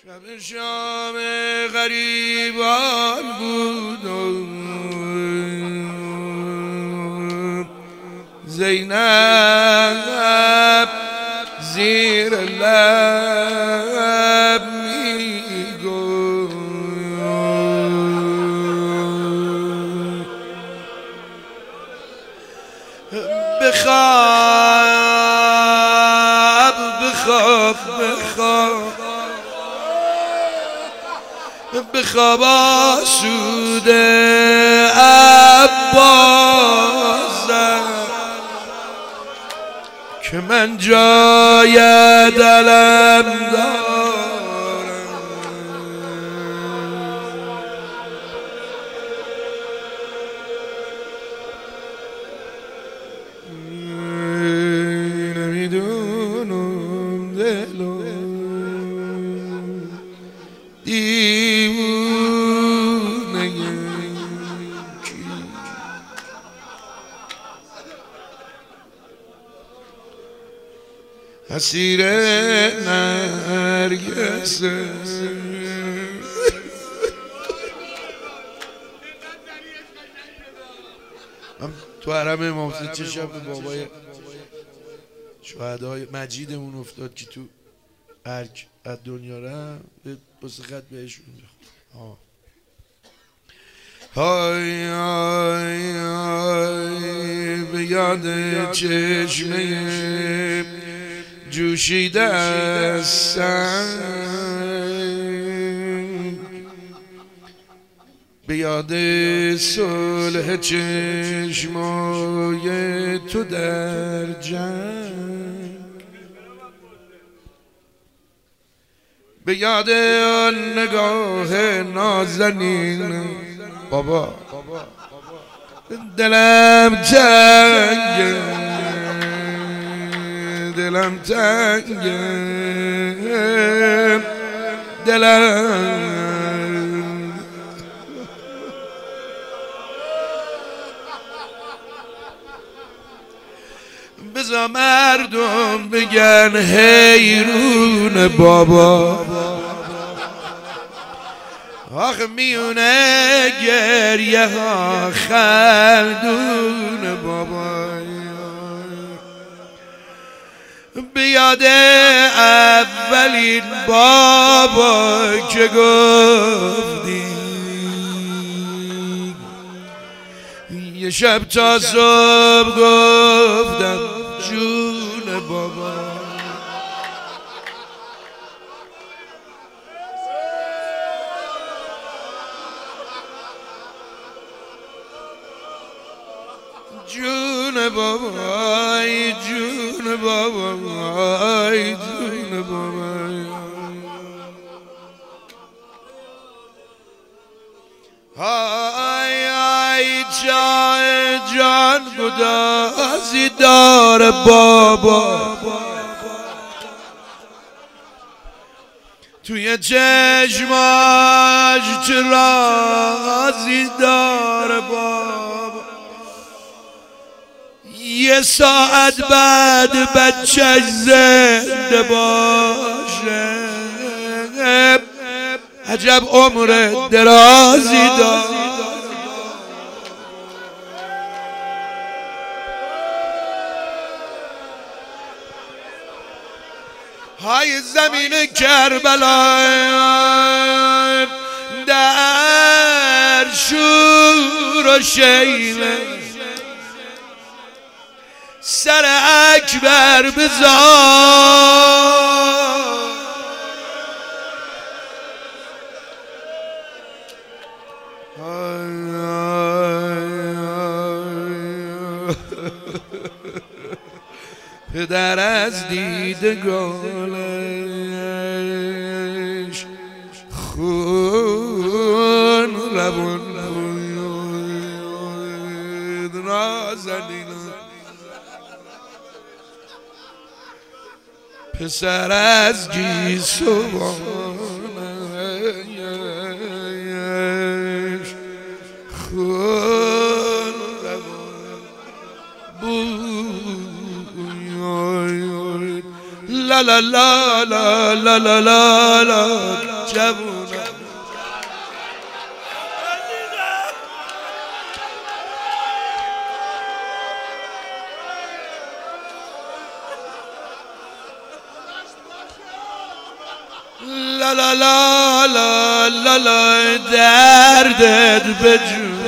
شب شام غریبان بود و زینب زیر لب میگفت بخواب بخواب بخواب بخواب آسوده عباسم که من جای دلم دارم. نمیدونم دلو دیوونه کی اسیر نرگسه من تو حرم امام حسین چه شب به بابای شهدای مجیدمون افتاد که تو ارک از دنیا رفت بسه خط بهشون بخون. های های های به یاد چشمه جوشیده است به یاد صلح چشمای تو در جنگ به یاد آن نگاه نازنین بابا دلم تنگه دلم تنگه دلم بذار مردم بگن حیرون بابا آخه میونه گریه ها خلدون بابا بیاد اولین بابا که گفتی یه شب تا صبح گفتم جون بابا جون بابا ای جون بابا ای جون بابا های ای جان گدازی دار بابا توی چشماش چه رازی دار بابا یه ساعت بعد بچه‌ش زنده باشه عجب عمر درازی دار های زمین کربلا در شور و شیله سر اکبر بزار پدر از دیدگانش خون روان نازنین پسر از گیسوانش خون روان بود لا لا لا لا لا لا لا جوونا لا لا لا لا لا لا دردت بجونه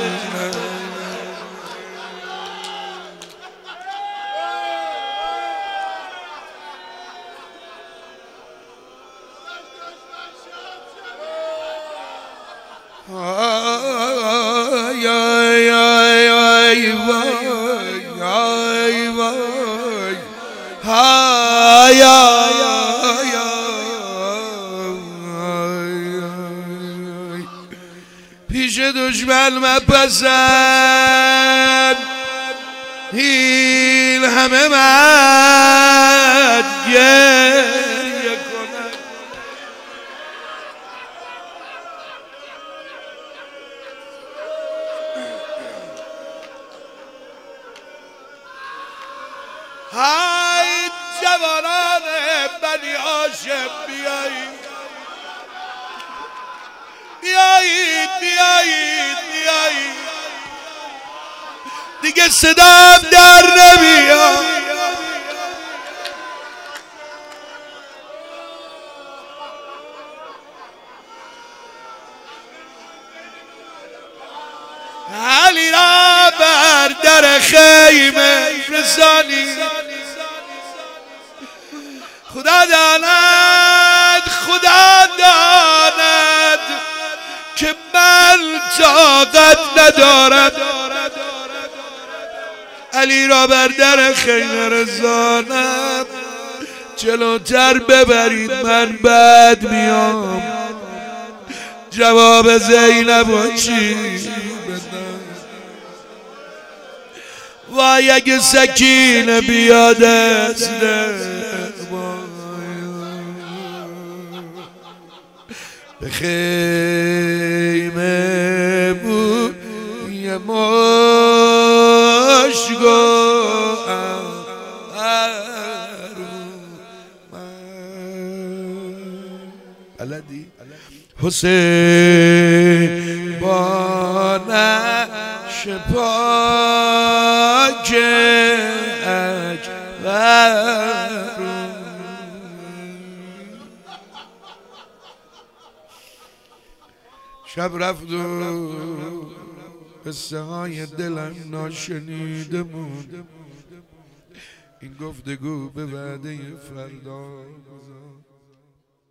آی آی آی آی وای آی وای آی آی آی پیش دشمن مپسند این همه مرد گریه کنند های جوانان بنی هاشم بیایید بیایید بیایید بیایید دیگه صدام در نمیاد علی را بر در خیمه رسانی خدا داند که من طاقت ندارم علی را بر در خیمه رسانم جلوتر ببرید من بعد میام جواب زینب چی بدم وای اگه سکینه بیاد از به خیمه بود یه مشگو بلدی حسین با نقش پاک اکبر شب رفت و قصه های دلم ناشنیده بود این گفتگو به وعده فردا